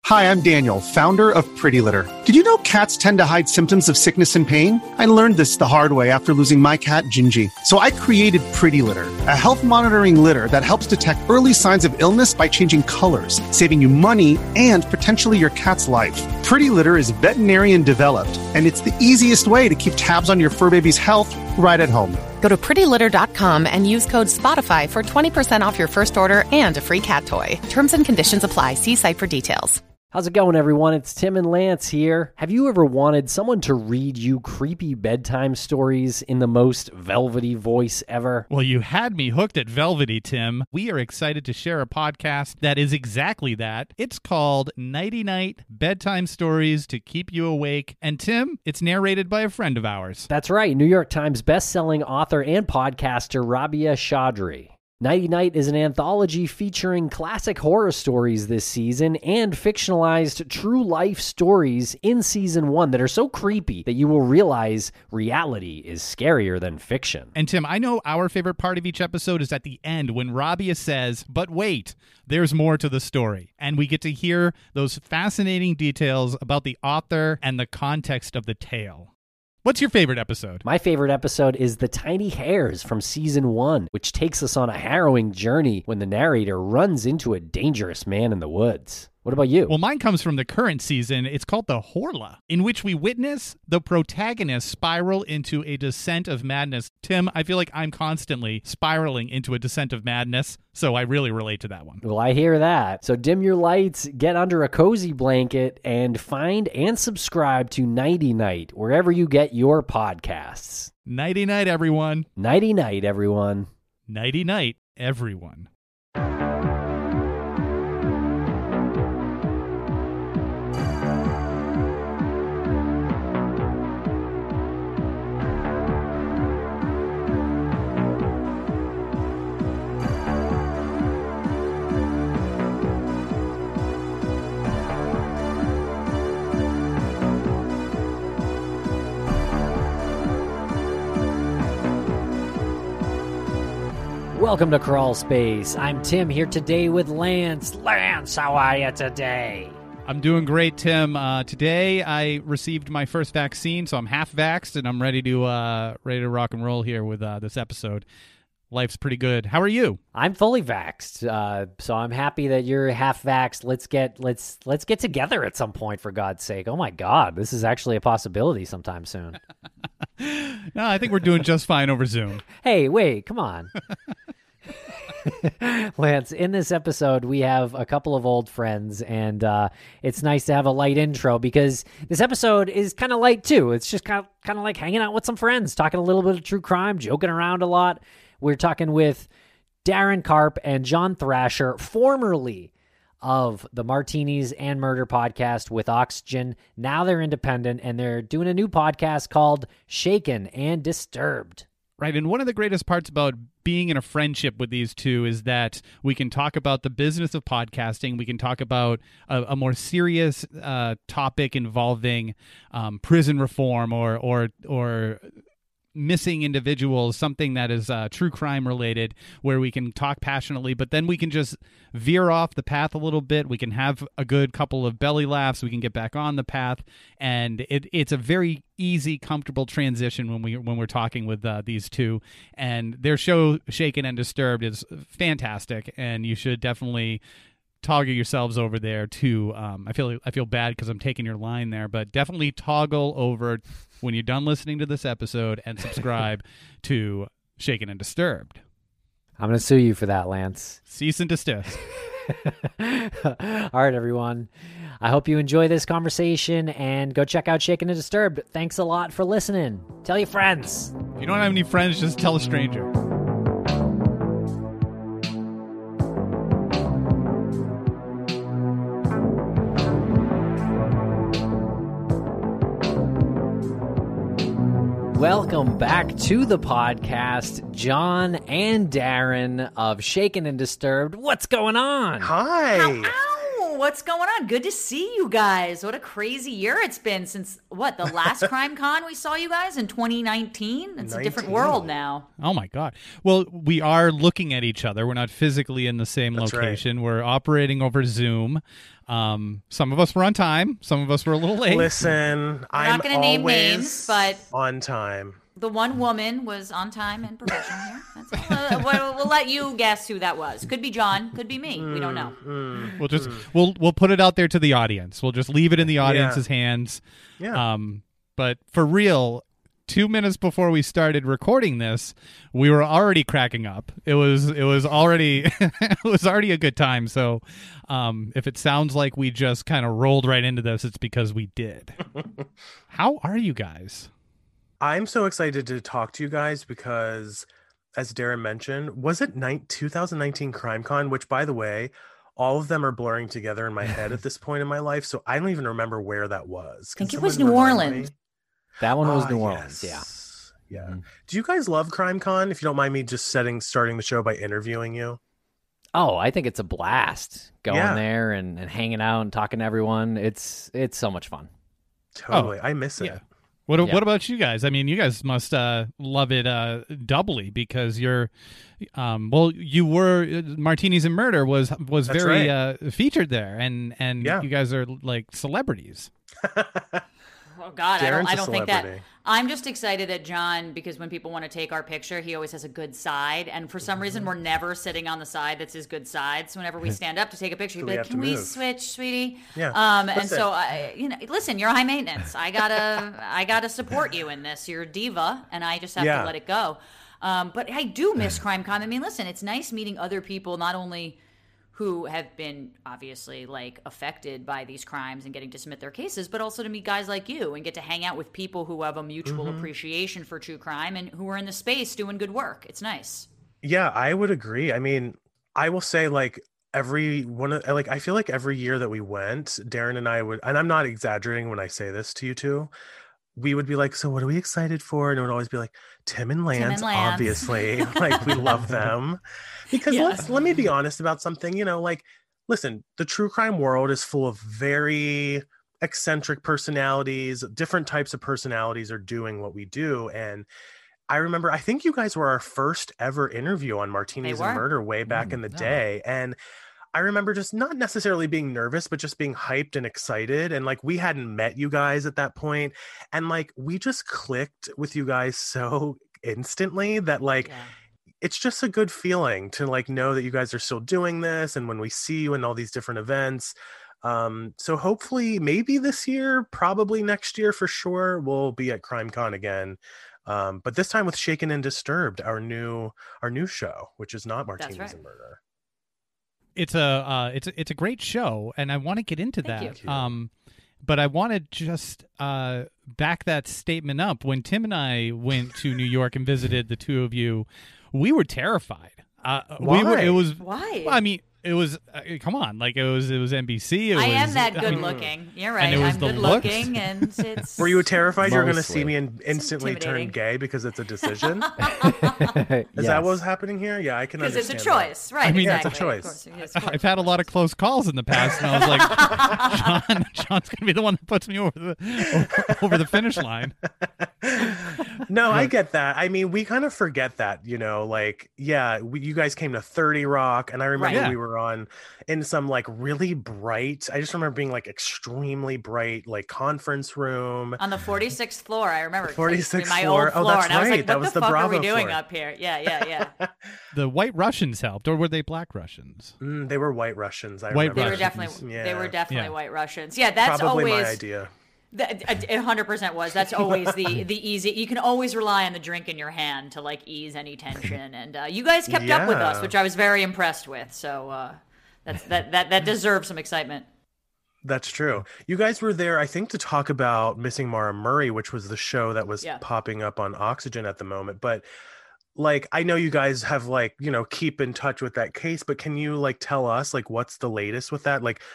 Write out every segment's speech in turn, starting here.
Hi, I'm Daniel, founder of Pretty Litter. Did you know cats tend to hide symptoms of sickness and pain? I learned this the hard way after losing my cat, Gingy. So I created Pretty Litter, a health monitoring litter that helps detect early signs of illness by changing colors, saving you money and potentially your cat's life. Pretty Litter is veterinarian developed, and it's the easiest way to keep tabs on your fur baby's health right at home. Go to prettylitter.com and use code SPOTIFY for 20% off your first order and a free cat toy. Terms and conditions apply. See site for details. How's it going, everyone? It's Tim and Lance here. Have you ever wanted someone to read you creepy bedtime stories in the most velvety voice ever? Well, you had me hooked at velvety, Tim. We are excited to share a podcast that is exactly that. It's called Nighty Night Bedtime Stories to Keep You Awake. And Tim, it's narrated by a friend of ours. That's right, New York Times bestselling author and podcaster Rabia Chaudhry. Nighty Night is an anthology featuring classic horror stories this season and fictionalized true-life stories in Season 1 that are so creepy that you will realize reality is scarier than fiction. And Tim, I know our favorite part of each episode is at the end when Rabia says, but wait, there's more to the story. And we get to hear those fascinating details about the author and the context of the tale. What's your favorite episode? My favorite episode is The Tiny Hairs from Season 1, which takes us on a harrowing journey when the narrator runs into a dangerous man in the woods. What about you? Well, mine comes from the current season. It's called The Horla, in which we witness the protagonist spiral into a descent of madness. Tim, I feel like I'm constantly spiraling into a descent of madness, so I really relate to that one. Well, I hear that. So dim your lights, get under a cozy blanket, and find and subscribe to Nighty Night, wherever you get your podcasts. Nighty night, everyone. Nighty night, everyone. Nighty night, everyone. Welcome to Crawl Space. I'm Tim here today with Lance. Lance, how are you today? I'm doing great, Tim. Today I received my first vaccine, so I'm half vaxxed, and I'm ready to rock and roll here with this episode. Life's pretty good. How are you? I'm fully vaxxed, so I'm happy that you're half vaxxed. Let's get together at some point, for God's sake. Oh my God, this is actually a possibility sometime soon. No, I think we're doing just fine over Zoom. Hey, wait, come on. Lance, in this episode, we have a couple of old friends, and it's nice to have a light intro because this episode is kind of light, too. It's just kind of like hanging out with some friends, talking a little bit of true crime, joking around a lot. We're talking with Darren Karp and John Thrasher, formerly of the Martinis and Murder podcast with Oxygen. Now they're independent, and they're doing a new podcast called Shaken and Disturbed. Right, and one of the greatest parts about being in a friendship with these two is that we can talk about the business of podcasting. We can talk about a more serious topic involving prison reform or missing individuals, something that is true crime related, where we can talk passionately, but then we can just veer off the path a little bit. We can have a good couple of belly laughs. We can get back on the path, and it's a very easy, comfortable transition when we're talking with these two. And their show, Shaken and Disturbed, is fantastic, and you should definitely toggle yourselves over there too. I feel bad because I'm taking your line there, but definitely toggle over when you're done listening to this episode and subscribe to Shaken and Disturbed. I'm going to sue you for that, Lance. Cease and desist. All right, everyone. I hope you enjoy this conversation and go check out Shaken and Disturbed. Thanks a lot for listening. Tell your friends. If you don't have any friends, just tell a stranger. Welcome back to the podcast, John and Darren of Shaken and Disturbed. What's going on? Hi. Ow! what's going on? Good to see you guys. What a crazy year it's been since, the last Crime Con we saw you guys in 2019? It's a different world now. Oh, my God. Well, we are looking at each other. We're not physically in the same location. Right. We're operating over Zoom. Some of us were on time. Some of us were a little late. Listen, I'm not going to name names, but on time. The one woman was on time and professional here. That's all. We'll let you guess who that was. Could be John. Could be me. We don't know. We'll put it out there to the audience. We'll just leave it in the audience's hands. Yeah. But for real, 2 minutes before we started recording this, we were already cracking up. It was already it was already a good time. So if it sounds like we just kind of rolled right into this, it's because we did. How are you guys? I'm so excited to talk to you guys because, as Darren mentioned, was it 2019 CrimeCon, which, by the way, all of them are blurring together in my head at this point in my life, so I don't even remember where that was. I think it was New Orleans. That one was New Orleans, yeah. Yeah. Mm-hmm. Do you guys love CrimeCon? If you don't mind me just starting the show by interviewing you. Oh, I think it's a blast going there and hanging out and talking to everyone. It's so much fun. Totally. I miss it. Yeah. What about you guys? I mean, you guys must love it doubly because you're, you were Martinis and Murder was very featured there, and you guys are like celebrities. Oh God, I don't think that. celebrity. I'm just excited that John, because when people want to take our picture, he always has a good side, and for some reason we're never sitting on the side that's his good side. So whenever we stand up to take a picture, he'd be like, "Can we switch, sweetie?" Yeah. And so listen, you're high maintenance. I gotta support you in this. You're a diva, and I just have to let it go. But I do miss CrimeCon. I mean, listen, it's nice meeting other people, not only who have been obviously like affected by these crimes and getting to submit their cases, but also to meet guys like you and get to hang out with people who have a mutual appreciation for true crime and who are in the space doing good work. It's nice. Yeah, I would agree. I mean, I will say I feel like every year that we went, Darren and I would, and I'm not exaggerating when I say this to you two, we would be like, so what are we excited for? And it would always be like, Tim and Lance. Obviously. Like, we love them. Because let me be honest about something, listen, the true crime world is full of very eccentric personalities. Different types of personalities are doing what we do. And I remember, I think you guys were our first ever interview on Martinis and Murder way back in the day. And I remember just not necessarily being nervous, but just being hyped and excited. And like, we hadn't met you guys at that point. And like, we just clicked with you guys so instantly that it's just a good feeling to like know that you guys are still doing this. And when we see you in all these different events, so hopefully maybe this year, probably next year for sure, we'll be at CrimeCon again. But this time with Shaken and Disturbed, our new show, which is not Martinis and Murder. It's a great show, and I want to get into that. But I want to just back that statement up. When Tim and I went to New York and visited the two of you, we were terrified. Why? Why? I mean, it was come on, like it was NBC. I am that good looking. You're right. I'm good looking, and it's. Were you terrified you were going to see me and instantly turn gay because it's a decision? Is that what was happening here? Yeah, I can understand. Because it's a choice, right? I mean, it's a choice. I've had a lot of close calls in the past, and I was like, John's going to be the one that puts me over the finish line. No, I get that. I mean, we kind of forget that, you guys came to 30 Rock, and I remember we were on in some like really bright, I just remember being like extremely bright, like conference room on the 46th floor. I remember 46th my floor. Old floor. That's and I was right. like, That what was the the fuck Bravo are we doing floor. up here? Yeah. The White Russians helped, or were they Black Russians? They were White Russians. They were definitely White Russians. Yeah, that's probably always my idea. It 100% was. That's always the easy. You can always rely on the drink in your hand to like ease any tension. And you guys kept up with us, which I was very impressed with. So that deserves some excitement. That's true. You guys were there, I think, to talk about Missing Maura Murray, which was the show that was popping up on Oxygen at the moment. But like, I know you guys have keep in touch with that case, but can you like tell us like what's the latest with that? Like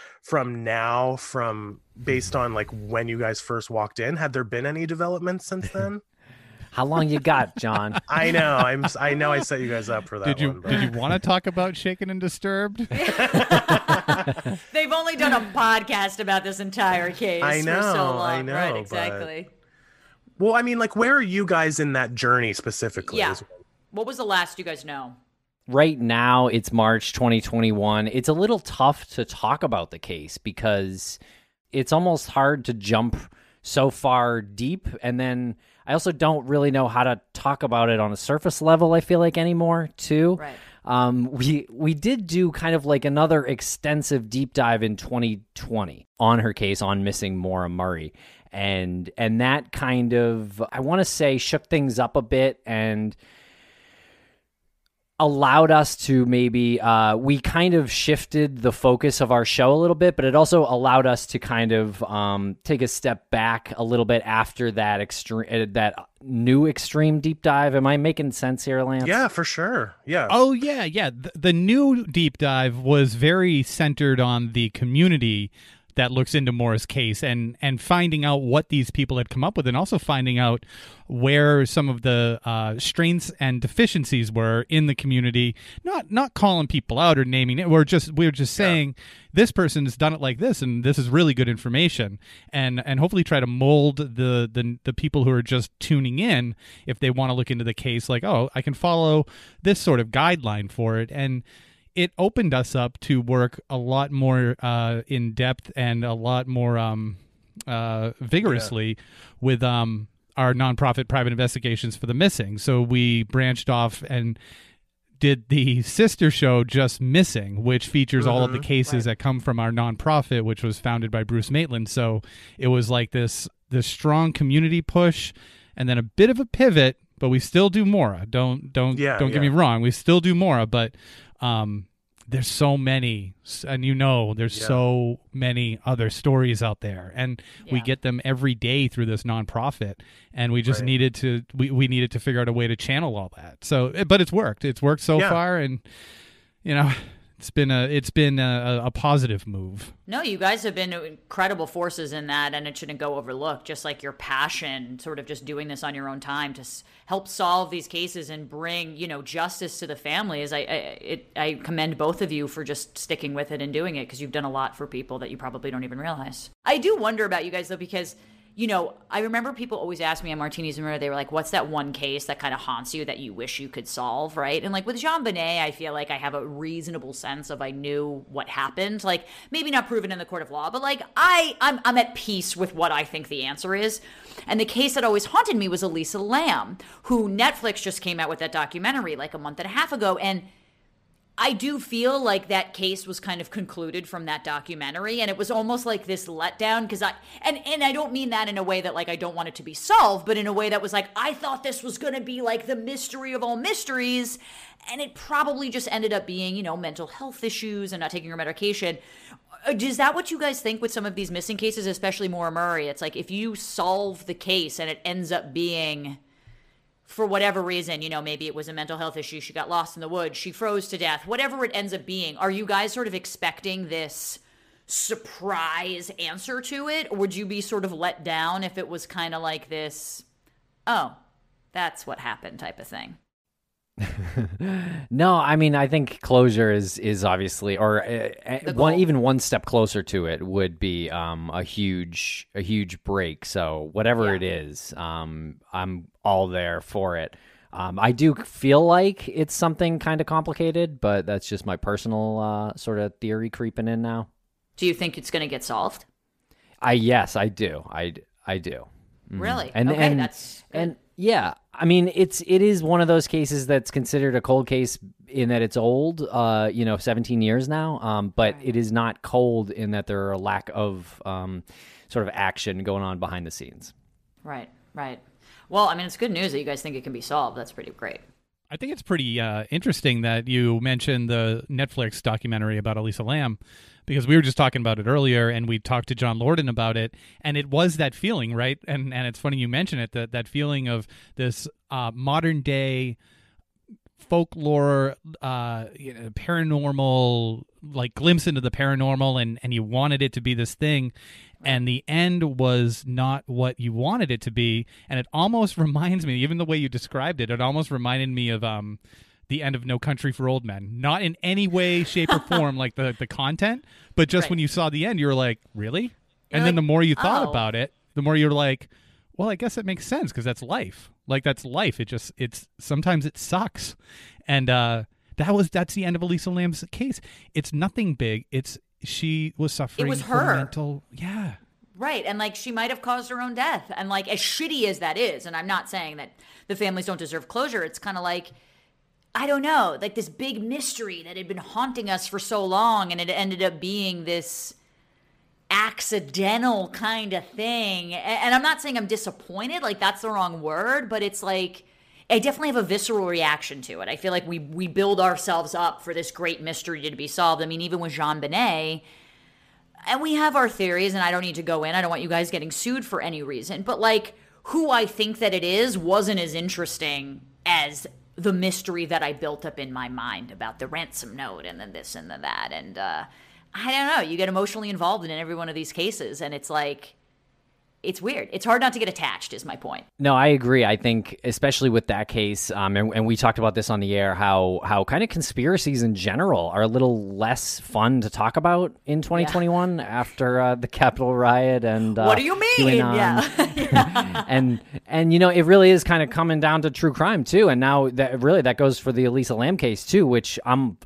based on like when you guys first walked in, had there been any developments since then? How long you got, John? I know. I set you guys up for that. Did you want to talk about Shaken and Disturbed? They've only done a podcast about this entire case for so long. I know. Right, exactly. Well, I mean, like, where are you guys in that journey specifically? Yeah. What was the last you guys know? Right now, it's March 2021. It's a little tough to talk about the case because it's almost hard to jump so far deep. And then I also don't really know how to talk about it on a surface level, I feel like, anymore, too. Right. We did do kind of like another extensive deep dive in 2020 on her case on missing Maura Murray. And that kind of, I want to say, shook things up a bit and allowed us to maybe, we kind of shifted the focus of our show a little bit, but it also allowed us to kind of take a step back a little bit after that new extreme deep dive. Am I making sense here, Lance? Yeah, for sure. Yeah. Oh, yeah. The new deep dive was very centered on the community that looks into Maura's case and finding out what these people had come up with, and also finding out where some of the strengths and deficiencies were in the community. Not calling people out or naming it. We're just saying this person's done it like this, and this is really good information, and hopefully try to mold the people who are just tuning in, if they want to look into the case, like, oh, I can follow this sort of guideline for it. And it opened us up to work a lot more in depth and a lot more vigorously with our nonprofit private investigations for the missing. So we branched off and did the sister show Just Missing, which features all of the cases that come from our nonprofit, which was founded by Bruce Maitland. So it was like this strong community push and then a bit of a pivot, but we still do Maura. Don't get me wrong. We still do Maura, but there's so many, and there's so many other stories out there, and we get them every day through this nonprofit, and we just needed to we needed to figure out a way to channel all that. So, but it's worked so far, and it's been a positive move. No, you guys have been incredible forces in that, and it shouldn't go overlooked. Just like your passion, sort of just doing this on your own time to help solve these cases and bring, justice to the families. I commend both of you for just sticking with it and doing it, because you've done a lot for people that you probably don't even realize. I do wonder about you guys though, because I remember people always ask me on Martinis and Murder, they were like, what's that one case that kind of haunts you that you wish you could solve, right? And like with JonBenét, I feel like I have a reasonable sense of I knew what happened. Like maybe not proven in the court of law, but like I'm at peace with what I think the answer is. And the case that always haunted me was Elisa Lam, who Netflix just came out with that documentary like a month and a half ago. And I do feel like that case was kind of concluded from that documentary, and it was almost like this letdown, because I don't mean that in a way that like I don't want it to be solved, but in a way that was like, I thought this was going to be like the mystery of all mysteries, and it probably just ended up being, mental health issues and not taking her medication. Is that what you guys think with some of these missing cases, especially Maura Murray? It's like if you solve the case and it ends up being, for whatever reason, maybe it was a mental health issue, she got lost in the woods, she froze to death, whatever it ends up being, are you guys sort of expecting this surprise answer to it? Or would you be sort of let down if it was kind of like this, oh, that's what happened type of thing? No, I mean, I think closure is obviously, or even one step closer to it would be a huge break. So whatever it is, I'm all there for it. I do feel like it's something kind of complicated, but that's just my personal sort of theory creeping in now. Do you think it's going to get solved? Yes, I do. I do. Really? Okay, that's good. And yeah, I mean, it is one of those cases that's considered a cold case in that it's old, 17 years now, but it is not cold in that there are a lack of sort of action going on behind the scenes. Right. Well, I mean, it's good news that you guys think it can be solved. That's pretty great. I think it's pretty interesting that you mentioned the Netflix documentary about Elisa Lam, because we were just talking about it earlier, and we talked to John Lorden about it, and it was that feeling, right? And it's funny you mention it, that feeling of this modern day folklore, paranormal, like glimpse into the paranormal, and you wanted it to be this thing, and the end was not what you wanted it to be. And it almost reminds me, even the way you described it, it almost reminded me of the end of No Country for Old Men. Not in any way, shape, or form like the content, but just when you saw the end, you were like, really? And then the more you thought about it, the more you're like, well, I guess it makes sense because that's life. Like, that's life. It's sometimes it sucks. And that's the end of Elisa Lam's case. It's nothing big. She was suffering. It was her. Mental, yeah. Right. And like, she might have caused her own death. And like, as shitty as that is, and I'm not saying that the families don't deserve closure, it's kind of like, I don't know, like this big mystery that had been haunting us for so long, and it ended up being this accidental kind of thing. And I'm not saying I'm disappointed, like that's the wrong word, but it's like, I definitely have a visceral reaction to it. I feel like we build ourselves up for this great mystery to be solved. I mean, even with JonBenét, and we have our theories, and I don't need to go in. I don't want you guys getting sued for any reason. But like, who I think that it is wasn't as interesting as the mystery that I built up in my mind about the ransom note and then this and then that. And I don't know. You get emotionally involved in every one of these cases, and it's like, it's weird. It's hard not to get attached, is my point. No, I agree. I think, especially with that case, and we talked about this on the air, how kind of conspiracies in general are a little less fun to talk about in 2021 after the Capitol riot. And what do you mean? Yeah. and you know, it really is kind of coming down to true crime too. And now that goes for the Elisa Lam case too, which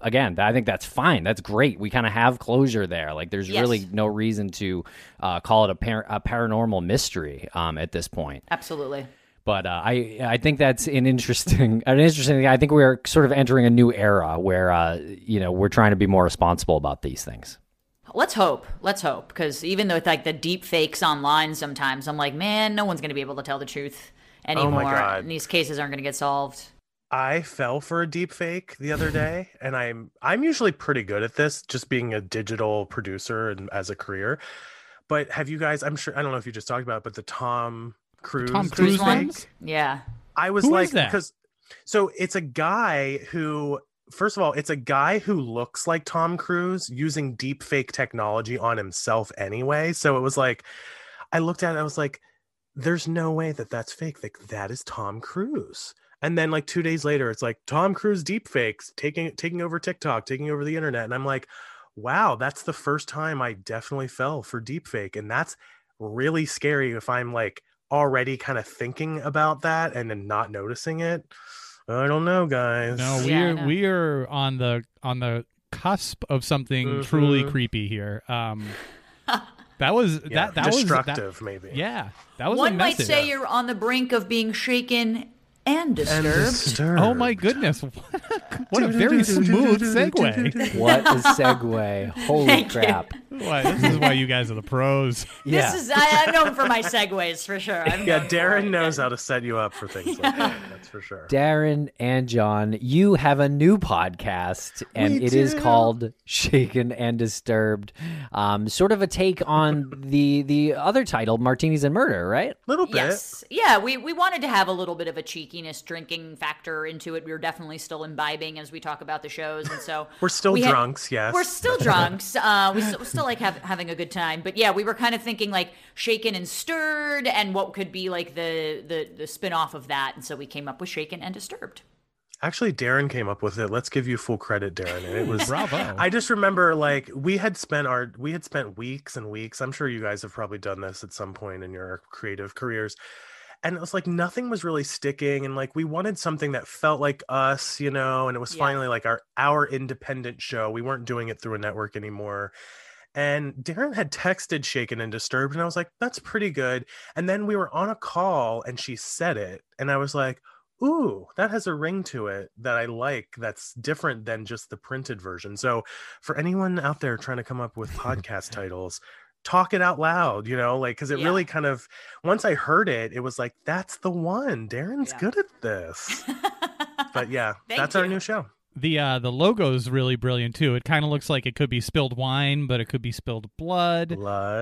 I think that's fine. That's great. We kind of have closure there. Like, there's really no reason to call it a paranormal mystery at this point. Absolutely. But I think that's an interesting thing. I think we're sort of entering a new era where we're trying to be more responsible about these things. Let's hope, because even though it's like the deep fakes online, sometimes I'm like, man, no one's going to be able to tell the truth anymore. Oh my God. And these cases aren't going to get solved. I fell for a deep fake the other day, and I'm usually pretty good at this, just being a digital producer and as a career. But have you guys, I don't know if you just talked about it, but the Tom Cruise ones? Yeah. I was Who like, is that? because so it's a guy who, first of all, it's a guy who looks like Tom Cruise using deep fake technology on himself anyway. So it was like, I looked at it, I was like, there's no way that that's fake. Like, that is Tom Cruise. And then like 2 days later, it's like Tom Cruise deep fakes taking over TikTok, taking over the internet. And I'm like, wow, that's the first time I definitely fell for deepfake. And that's really scary if I'm like already kind of thinking about that and then not noticing it. I don't know, guys. No, we are on the cusp of something truly creepy here. That was that destructive, was maybe. Yeah, that was one a might message. say you're on the brink of being shaken and disturbed. Oh my goodness. What a very smooth segue. What a segue. Holy crap. Why, this is why you guys are the pros. Yeah. I'm known for my segues for sure. Darren knows how to set you up for things like that. That's for sure. Darren and John, you have a new podcast, and it is called Shaken and Disturbed. Sort of a take on the other title, Martinis and Murder, right? A little bit. Yes. Yeah, we wanted to have a little bit of a cheekiness drinking factor into it. We were definitely still imbibing as we talk about the shows, and so we're still drunks. Yes, we're still drunks. We still like having a good time, but yeah, we were kind of thinking like shaken and stirred, and what could be like the spin-off of that, and so we came up with Shaken and Disturbed. Actually, Darren came up with it. Let's give you full credit, Darren. And it was bravo. I just remember like we had spent weeks and weeks. I'm sure you guys have probably done this at some point in your creative careers. And it was like nothing was really sticking, and like we wanted something that felt like us, and it was finally like our independent show. We weren't doing it through a network anymore. And Darren had texted Shaken and Disturbed, and I was like, that's pretty good. And then we were on a call and she said it, and I was like, ooh, that has a ring to it that I like, that's different than just the printed version. So for anyone out there trying to come up with podcast titles, talk it out loud, because it really kind of, once I heard it, it was like, that's the one. Darren's good at this. But yeah, that's our new show. The logo is really brilliant too. It kind of looks like it could be spilled wine, but it could be spilled blood.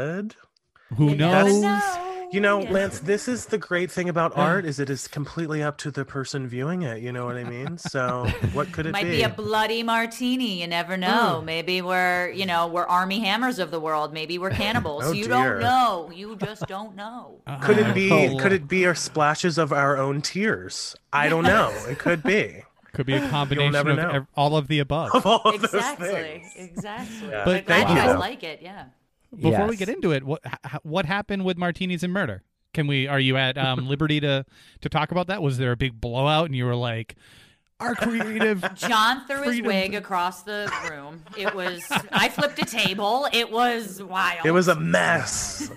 Who knows? Lance, this is the great thing about art, is it is completely up to the person viewing it. You know what I mean? So what could it Might be? be a bloody martini. You never know. Maybe we're Army Hammers of the world. Maybe we're cannibals. Oh, you dear. Don't know. You just don't know. Could it be our splashes of our own tears? I don't know. It could be. Could be a combination of all of the above. Of all of exactly. those things. Exactly. Yeah. But Thank glad you you. guys like it. Yeah. Before we Yes. get into it, what happened with Martinis and Murder? Are you at liberty to talk about that? Was there a big blowout and you were like, our creative John threw his freedom wig across the room. I flipped a table. It was wild. It was a mess.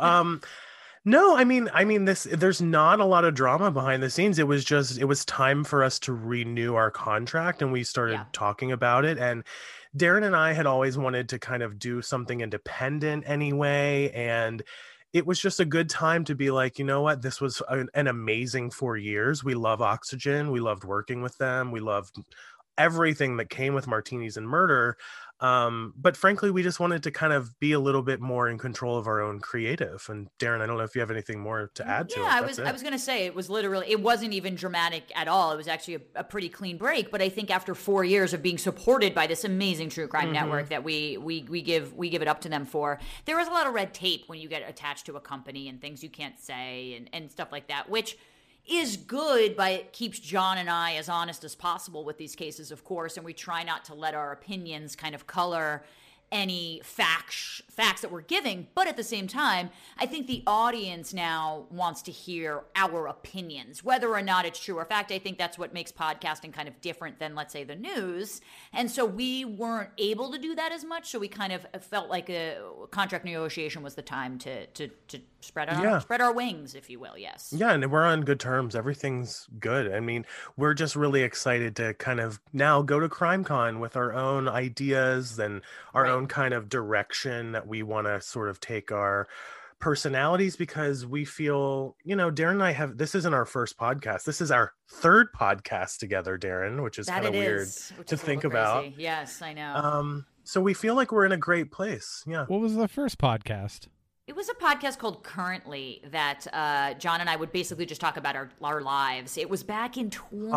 No, I mean there's not a lot of drama behind the scenes. It was time for us to renew our contract, and we started talking about it. And Darren and I had always wanted to kind of do something independent anyway, and it was just a good time to be like, you know what, this was an amazing 4 years. We love Oxygen. We loved working with them. We loved everything that came with Martinis and Murder. But frankly, we just wanted to kind of be a little bit more in control of our own creative. And Darren, I don't know if you have anything more to add to it. I was going to say, it wasn't even dramatic at all. It was actually a pretty clean break. But I think after 4 years of being supported by this amazing true crime network that we give it up to them for, there was a lot of red tape when you get attached to a company and things you can't say and stuff like that, which is good, but it keeps John and I as honest as possible with these cases, of course, and we try not to let our opinions kind of color any facts that we're giving. But at the same time, I think the audience now wants to hear our opinions, whether or not it's true or fact. I think that's what makes podcasting kind of different than, let's say, the news. And so we weren't able to do that as much. So we kind of felt like a contract negotiation was the time to spread our wings, if you will. Yes. Yeah, and we're on good terms. Everything's good. I mean, we're just really excited to kind of now go to CrimeCon with our own ideas and our own kind of direction that we want to sort of take our personalities, because we feel, Darren and I this isn't our first podcast. This is our third podcast together, Darren, which is kind of weird to think about. Yes, I know. So we feel like we're in a great place. Yeah. What was the first podcast? It was a podcast called Currently that John and I would basically just talk about our lives. It was back in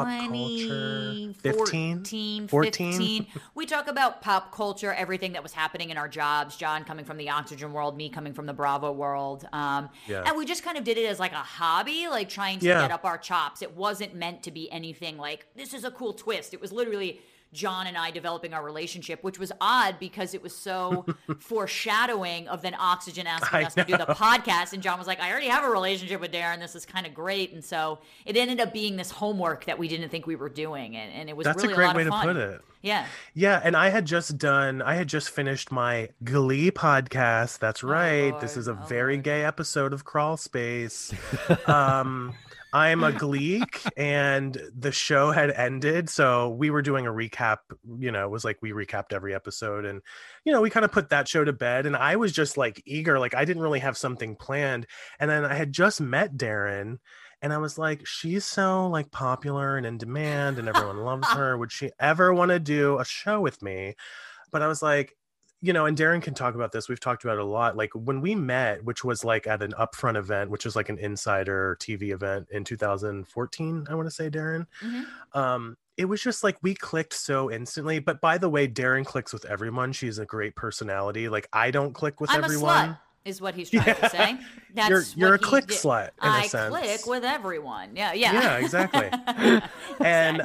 2014, 15. We talk about pop culture, everything that was happening in our jobs. John coming from the Oxygen world, me coming from the Bravo world. And we just kind of did it as like a hobby, like trying to get up our chops. It wasn't meant to be anything like, this is a cool twist. It was literally John and I developing our relationship, which was odd because it was so foreshadowing of then Oxygen asking us to do the podcast. And John was like, I already have a relationship with Darren. This is kind of great. And so it ended up being this homework that we didn't think we were doing. And it was really a lot of fun. That's a great way to put it. Yeah. Yeah. And I had just finished my Glee podcast. That's right. Lord. This is a very gay episode of Crawl Space. I'm a Gleek, and the show had ended, so we were doing a recap. It was like we recapped every episode, and we kind of put that show to bed. And I was just like eager, like I didn't really have something planned. And then I had just met Darren, and I was like, she's so like popular and in demand, and everyone loves her. Would she ever want to do a show with me? But I was like, and Darren can talk about this. We've talked about it a lot. Like when we met, which was like at an Upfront event, which is like an insider TV event in 2014, I want to say, Darren. It was just like we clicked so instantly. But by the way, Darren clicks with everyone. She's a great personality. Like I don't click with everyone. I'm a slut, is what he's trying to say. That's you're a click slut in a sense. I click with everyone. Yeah. Yeah, exactly. And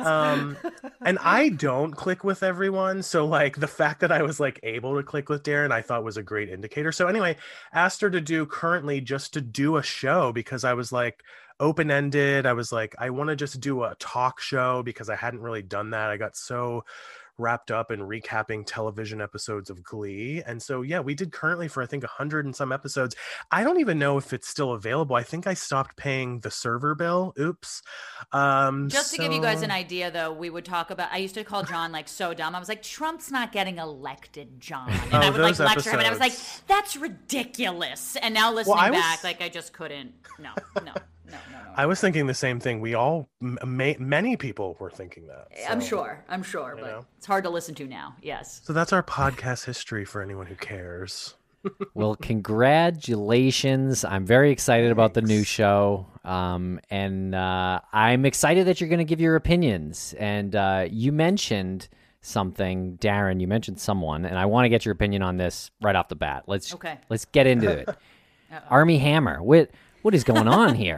I don't click with everyone. So like the fact that I was like able to click with Darren, I thought was a great indicator. So anyway, asked her to do Currently just to do a show, because I was like open-ended. I was like, I want to just do a talk show because I hadn't really done that. I got so wrapped up in recapping television episodes of Glee. And so, yeah, we did Currently for, I think, 100 and some episodes. I don't even know if it's still available. I think I stopped paying the server bill. Oops. Just to give you guys an idea, though, we would talk about, I used to call John like so dumb. I was like, Trump's not getting elected, John. And I would like lecture him, and I was like, that's ridiculous. And now listening back, like I just couldn't. No. I was thinking the same thing. We all, many people were thinking that. So, I'm sure, but it's hard to listen to now. Yes. So that's our podcast history for anyone who cares. Well, congratulations. I'm very excited about the new show. And I'm excited that you're going to give your opinions. And you mentioned something, Darren, you mentioned someone, and I want to get your opinion on this right off the bat. Let's get into it. Armie Hammer. What is going on here?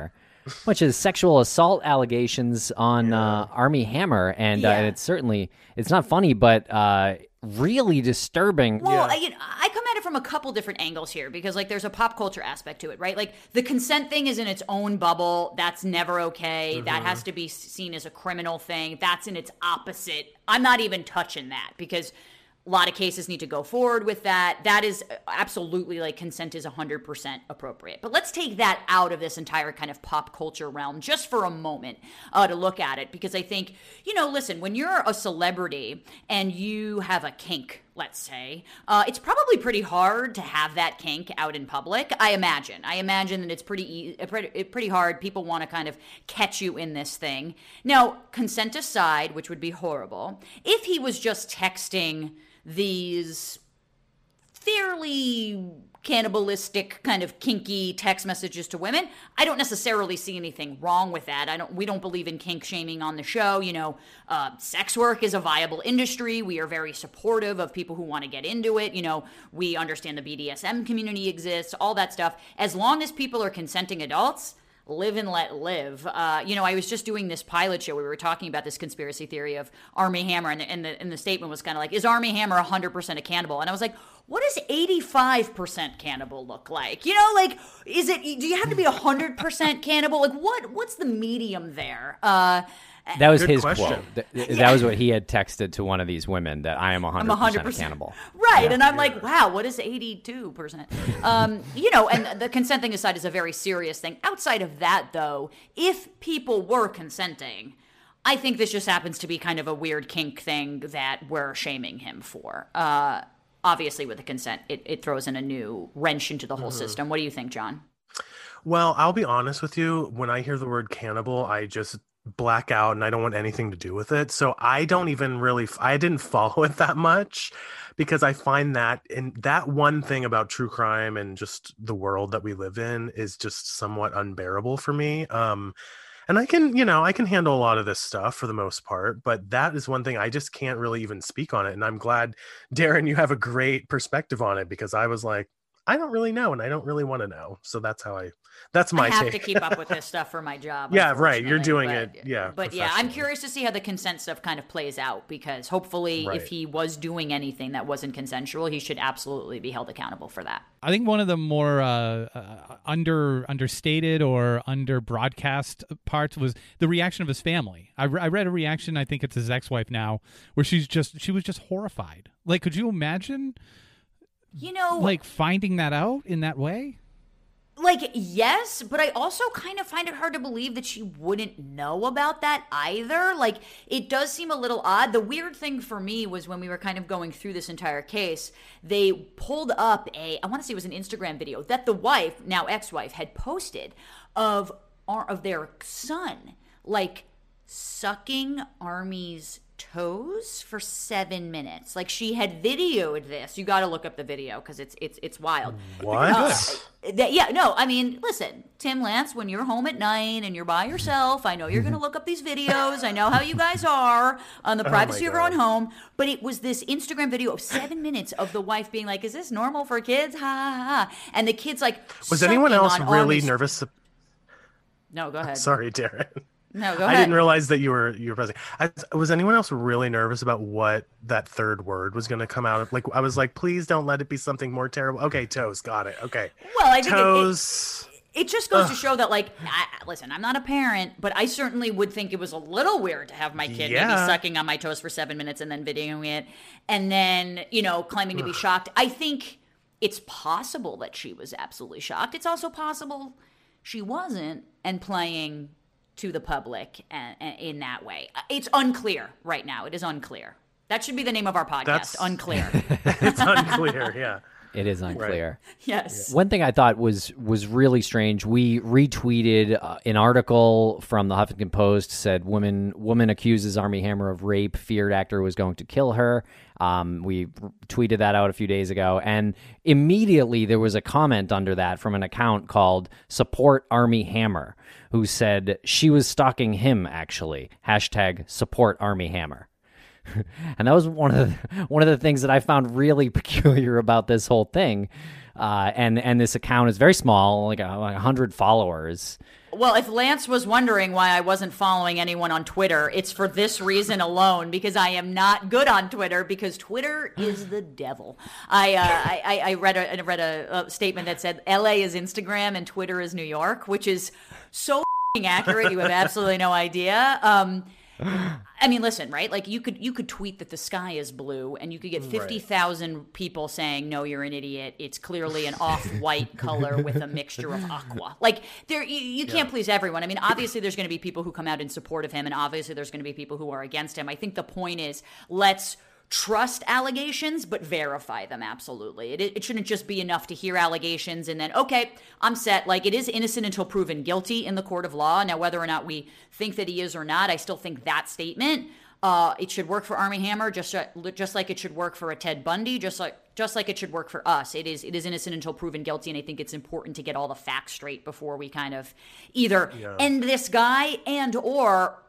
Which is sexual assault allegations on Armie Hammer, and it's not funny, but really disturbing. Well, I come at it from a couple different angles here because, like, there's a pop culture aspect to it, right? Like, the consent thing is in its own bubble. That's never okay. Mm-hmm. That has to be seen as a criminal thing. That's in its opposite. I'm not even touching that because a lot of cases need to go forward with that. That is absolutely, like, consent is 100% appropriate. But let's take that out of this entire kind of pop culture realm just for a moment to look at it. Because I think, listen, when you're a celebrity and you have a kink, let's say, it's probably pretty hard to have that kink out in public, I imagine. I imagine that it's pretty hard. People want to kind of catch you in this thing. Now, consent aside, which would be horrible, if he was just texting these fairly cannibalistic kind of kinky text messages to women, I don't necessarily see anything wrong with that. We don't believe in kink shaming on the show. Sex work is a viable industry. We are very supportive of people who want to get into it. We understand the BDSM community exists, all that stuff. As long as people are consenting adults, live and let live. I was just doing this pilot show where we were talking about this conspiracy theory of Armie Hammer, and the statement was kind of like, is Armie Hammer 100% a cannibal? And I was like, what does 85% cannibal look like? Do you have to be 100% cannibal? Like, what's the medium there? That was his quote. That was what he had texted to one of these women, that I am 100% a cannibal. Right. Yeah. And I'm like, wow, what is 82%? And the consent thing aside is a very serious thing. Outside of that, though, if people were consenting, I think this just happens to be kind of a weird kink thing that we're shaming him for. Obviously, with the consent, it throws in a new wrench into the whole system. What do you think, John? Well, I'll be honest with you. When I hear the word cannibal, I just black out and I don't want anything to do with it. So I don't even I didn't follow it that much because I find that that one thing about true crime and just the world that we live in is just somewhat unbearable for me. And I can handle a lot of this stuff for the most part, but that is one thing I just can't really even speak on it. And I'm glad, Darren, you have a great perspective on it, because I was like, I don't really know, and I don't really want to know. So that's my I have take. to keep up with this stuff for my job. Yeah, right. You're doing it. Yeah. But yeah, I'm curious to see how the consent stuff kind of plays out, because hopefully if he was doing anything that wasn't consensual, he should absolutely be held accountable for that. I think one of the more understated or under broadcast parts was the reaction of his family. I read a reaction, I think it's his ex-wife now, where she was just horrified. Like, could you imagine like finding that out in that way? Like, yes, but I also kind of find it hard to believe that she wouldn't know about that either. Like, it does seem a little odd. The weird thing for me was when we were kind of going through this entire case, they pulled up I want to say it was an Instagram video that the wife, now ex-wife, had posted of their son, like, sucking Armie's toes for 7 minutes. Like, she had videoed this. You got to look up the video because it's wild. What? I mean, listen, Tim Lance, when you're home at night and you're by yourself, I know you're going to look up these videos. I know how you guys are on the privacy of your own home. But it was this Instagram video of 7 minutes of the wife being like, "Is this normal for kids? Ha ha ha!" And the kids like. Was anyone else really nervous? No, go ahead. Sorry, Darren. No, go ahead. I didn't realize that you were present. Was anyone else really nervous about what that third word was going to come out of? Like, I was like, please don't let it be something more terrible. Okay, toes, got it. Okay. Well, I think toes. It just goes to show that, like, listen, I'm not a parent, but I certainly would think it was a little weird to have my kid maybe sucking on my toes for 7 minutes and then videoing it and then, claiming to be shocked. I think it's possible that she was absolutely shocked. It's also possible she wasn't and playing to the public and in that way. It's unclear right now. It is unclear. That should be the name of our podcast. Unclear. It's unclear, yeah. It is unclear. Right. Yes. One thing I thought was really strange. We retweeted an article from the Huffington Post, said woman accuses Armie Hammer of rape, feared actor was going to kill her. We tweeted that out a few days ago, and immediately there was a comment under that from an account called Support Armie Hammer, who said she was stalking him, actually. # Support Armie Hammer. And that was one of the things that I found really peculiar about this whole thing. and this account is very small, like 100 followers. Well, if Lance was wondering why I wasn't following anyone on Twitter, it's for this reason alone, because I am not good on Twitter, because Twitter is the devil. I read a statement that said LA is Instagram and Twitter is New York, which is so accurate. You have absolutely no idea. I mean, listen, right? Like you could tweet that the sky is blue and you could get 50,000 people saying, no, you're an idiot. It's clearly an off-white color with a mixture of aqua. Like you can't please everyone. I mean, obviously there's going to be people who come out in support of him, and obviously there's going to be people who are against him. I think the point is, let's trust allegations, but verify them. Absolutely. It shouldn't just be enough to hear allegations and then, okay, I'm set. Like, it is innocent until proven guilty in the court of law. Now, whether or not we think that he is or not, I still think that statement, it should work for Armie Hammer, just like it should work for a Ted Bundy, just like it should work for us. It is innocent until proven guilty, and I think it's important to get all the facts straight before we kind of either end this guy and or,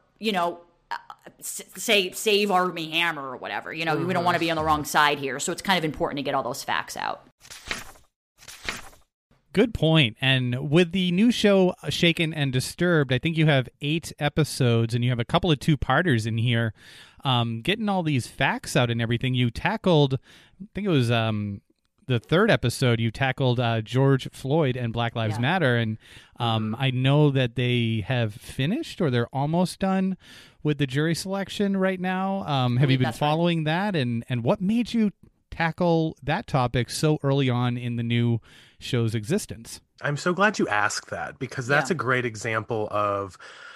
say save Armie Hammer or whatever. We don't want to be on the wrong side here. So it's kind of important to get all those facts out. Good point. And with the new show Shaken and Disturbed, I think you have 8 episodes and you have a couple of 2-parters in here. Getting all these facts out and everything, you tackled, I think it was the 3rd episode, you tackled George Floyd and Black Lives Matter. And I know that they have finished or they're almost done with the jury selection right now. Have you been following that? And what made you tackle that topic so early on in the new show's existence? I'm so glad you asked that, because that's a great example of,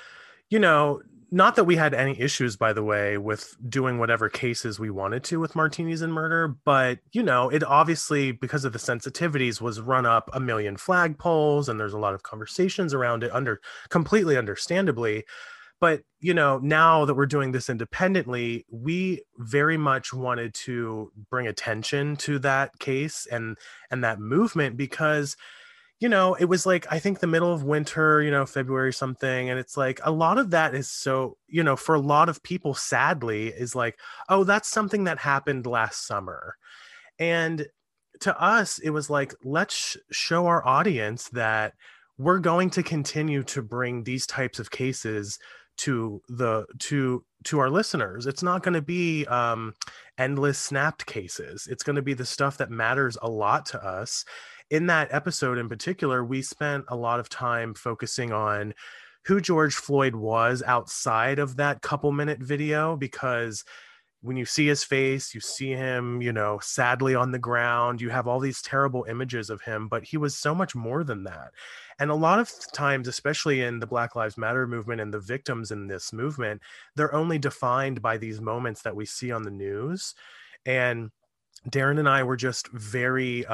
not that we had any issues, by the way, with doing whatever cases we wanted to with Martinis and Murder, but, it obviously, because of the sensitivities, was run up a million flagpoles, and there's a lot of conversations around it completely understandably. But, now that we're doing this independently, we very much wanted to bring attention to that case and that movement, because it was like, I think the middle of winter, February something. And it's like, a lot of that is so, for a lot of people, sadly, is like, oh, that's something that happened last summer. And to us, it was like, let's show our audience that we're going to continue to bring these types of cases to our listeners. It's not going to be endless snapped cases. It's going to be the stuff that matters a lot to us. In that episode in particular, we spent a lot of time focusing on who George Floyd was outside of that couple-minute video, because when you see his face, you see him, sadly on the ground, you have all these terrible images of him, but he was so much more than that. And a lot of times, especially in the Black Lives Matter movement and the victims in this movement, they're only defined by these moments that we see on the news. And Darren and I were just very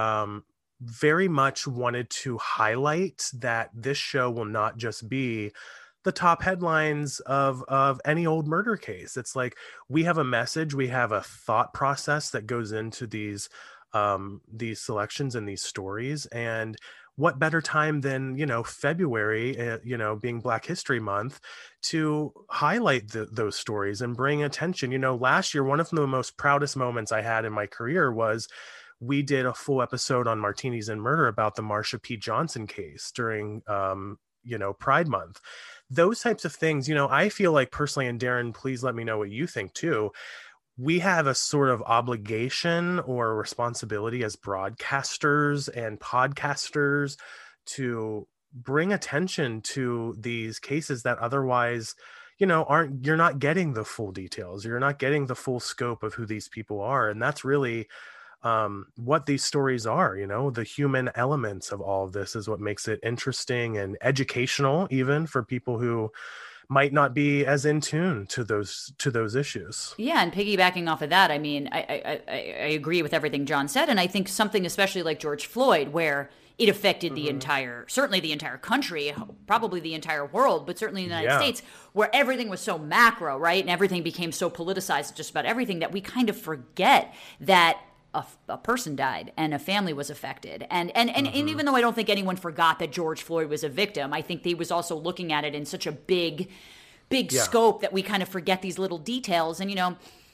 much wanted to highlight that this show will not just be the top headlines of any old murder case. It's like, we have a message, we have a thought process that goes into these selections and these stories. And what better time than, February, being Black History Month, to highlight those stories and bring attention. Last year, one of the most proudest moments I had in my career was we did a full episode on Martinis and Murder about the Marsha P. Johnson case during, Pride Month. Those types of things, I feel like personally, and Darren, please let me know what you think too, we have a sort of obligation or responsibility as broadcasters and podcasters to bring attention to these cases that otherwise, you're not getting the full details. You're not getting the full scope of who these people are. And that's really what these stories are. The human elements of all of this is what makes it interesting and educational, even for people who might not be as in tune to those issues. Yeah, and piggybacking off of that, I mean, I agree with everything John said, and I think something especially like George Floyd, where it affected certainly the entire country, probably the entire world, but certainly the United States, where everything was so macro, right, and everything became so politicized, just about everything, that we kind of forget that a person died and a family was affected. And even though I don't think anyone forgot that George Floyd was a victim, I think they was also looking at it in such a big scope that we kind of forget these little details. And,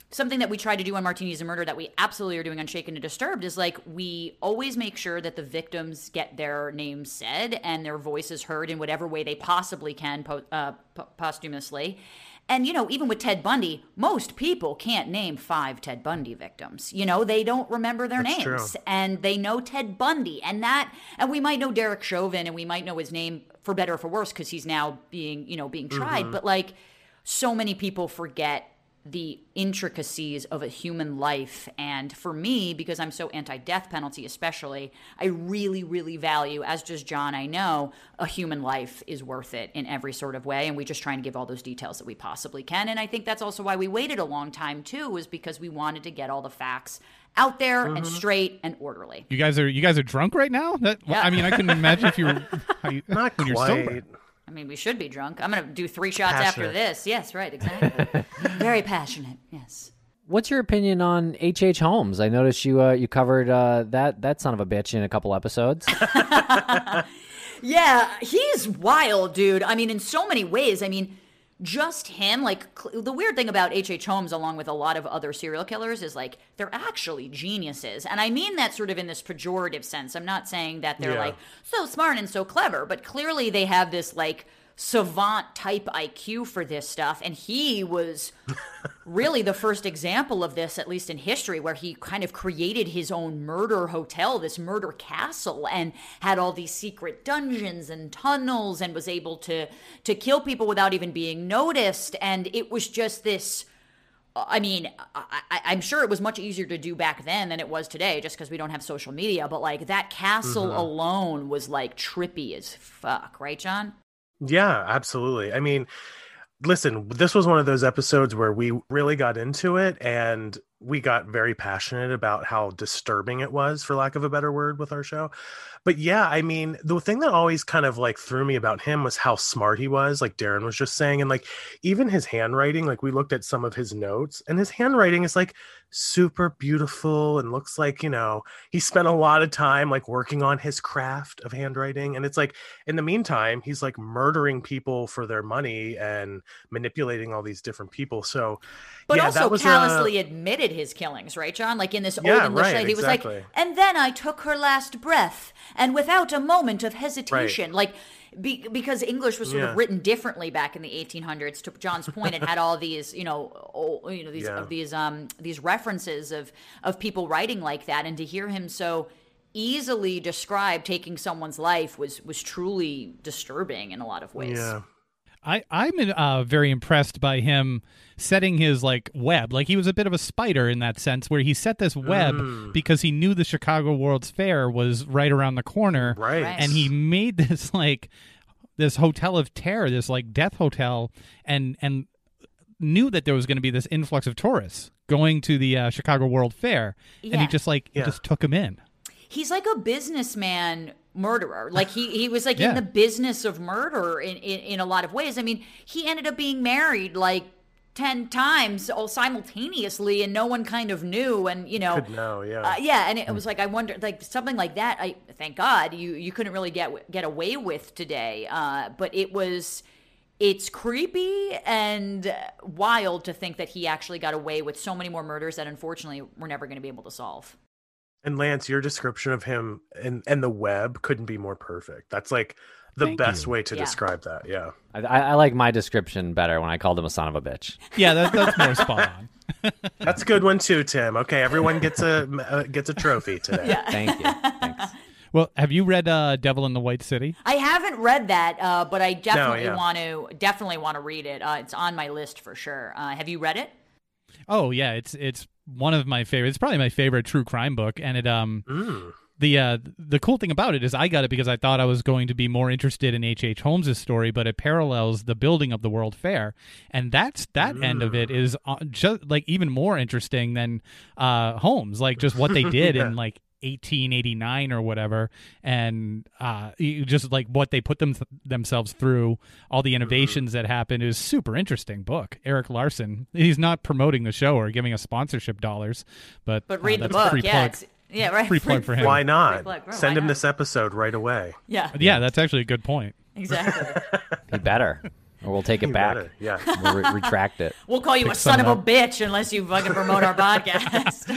something that we try to do on Martinis and Murder that we absolutely are doing on Shaken and Disturbed is like we always make sure that the victims get their names said and their voices heard in whatever way they possibly can posthumously. And, even with Ted Bundy, most people can't name 5 Ted Bundy victims. They don't remember their names. True. And they know Ted Bundy. And we might know Derek Chauvin and we might know his name for better or for worse because he's now being tried. But like so many people forget the intricacies of a human life. And for me, because I'm so anti-death penalty especially, I really, really value, as does John, I know, a human life is worth it in every sort of way. And we just try and give all those details that we possibly can. And I think that's also why we waited a long time too, was because we wanted to get all the facts out there and straight and orderly. You guys are drunk right now? Yeah. I mean, I couldn't imagine if you were not when quite. You're sober. I mean, we should be drunk. I'm going to do 3 shots after this. Yes, right, exactly. Very passionate, yes. What's your opinion on H.H. Holmes? I noticed you covered that son of a bitch in a couple episodes. Yeah, he's wild, dude. I mean, in so many ways. I mean, just him, like, the weird thing about H.H. Holmes, along with a lot of other serial killers, is, like, they're actually geniuses. And I mean that sort of in this pejorative sense. I'm not saying that they're, like, so smart and so clever, but clearly they have this, like, savant-type IQ for this stuff. And he was really the first example of this, at least in history, where he kind of created his own murder hotel, this murder castle, and had all these secret dungeons and tunnels and was able to kill people without even being noticed. And it was just this... I mean, I'm sure it was much easier to do back then than it was today, just because we don't have social media. But, like, that castle alone was, like, trippy as fuck. Right, John? Yeah, absolutely. I mean, listen, this was one of those episodes where we really got into it and we got very passionate about how disturbing it was, for lack of a better word, with our show. But yeah, I mean, the thing that always kind of like threw me about him was how smart he was, like Darren was just saying. And like, even his handwriting, like we looked at some of his notes and his handwriting is like super beautiful and looks like, he spent a lot of time like working on his craft of handwriting. And it's like, in the meantime, he's like murdering people for their money and manipulating all these different people. So, but yeah, also that was callously admitted his killings, right, John? Like in this old English, right, he was like, and then I took her last breath, and without a moment of hesitation, like because English was sort of written differently back in the 1800s. To John's point, it had all these, these references of people writing like that, and to hear him so easily describe taking someone's life was truly disturbing in a lot of ways. Yeah. I'm very impressed by him setting his like web. Like he was a bit of a spider in that sense, where he set this web because he knew the Chicago World's Fair was right around the corner, right? And he made this hotel of terror, this like death hotel, and knew that there was going to be this influx of tourists going to the Chicago World Fair, and he just just took them in. He's like a businessman murderer. Like he was like in the business of murder in a lot of ways. I mean, he ended up being married like 10 times all simultaneously, and no one kind of knew. And could know, and it was like, I wonder, like something like that. Thank God you couldn't really get away with today. But it's creepy and wild to think that he actually got away with so many more murders that unfortunately we're never going to be able to solve. And Lance, your description of him and the web couldn't be more perfect. That's like the best way to describe that. Yeah. I like my description better when I called him a son of a bitch. Yeah, that's more spot on. That's a good one too, Tim. Okay, everyone gets a trophy today. Yeah. Thank you. Thanks. Well, have you read Devil in the White City? I haven't read that, but I definitely want to read it. It's on my list for sure. Have you read it? Oh yeah, it's one of my favorites. It's probably my favorite true crime book, and it the cool thing about it is I got it because I thought I was going to be more interested in H.H. Holmes' story, but it parallels the building of the World Fair, and that end of it is just like even more interesting than Holmes, like just what they did in like 1889 or whatever, and just like what they put themselves through, all the innovations that happened. Is super interesting book. Eric Larson, he's not promoting the show or giving us sponsorship dollars, but read the book. Right. Free plug for him. Why not? Send him this episode right away. Yeah, that's actually a good point. Exactly. He better. Or we'll take it You back. better, yeah. We'll retract it. We'll call you a son of a bitch unless you fucking promote our podcast.